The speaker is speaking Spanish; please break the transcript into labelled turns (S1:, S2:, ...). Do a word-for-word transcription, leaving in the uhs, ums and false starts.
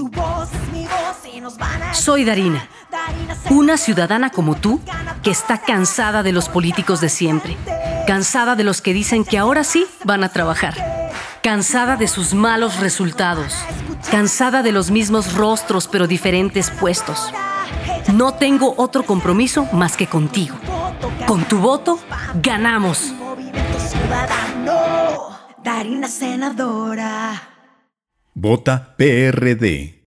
S1: Soy Darina, una ciudadana como tú que está cansada de los políticos de siempre, cansada de los que dicen que ahora sí van a trabajar, cansada de sus malos resultados, cansada de los mismos rostros pero diferentes puestos. No tengo otro compromiso más que contigo. Con tu voto, ganamos.
S2: Movimiento Ciudadano, Darina senadora.
S3: Vota P R D.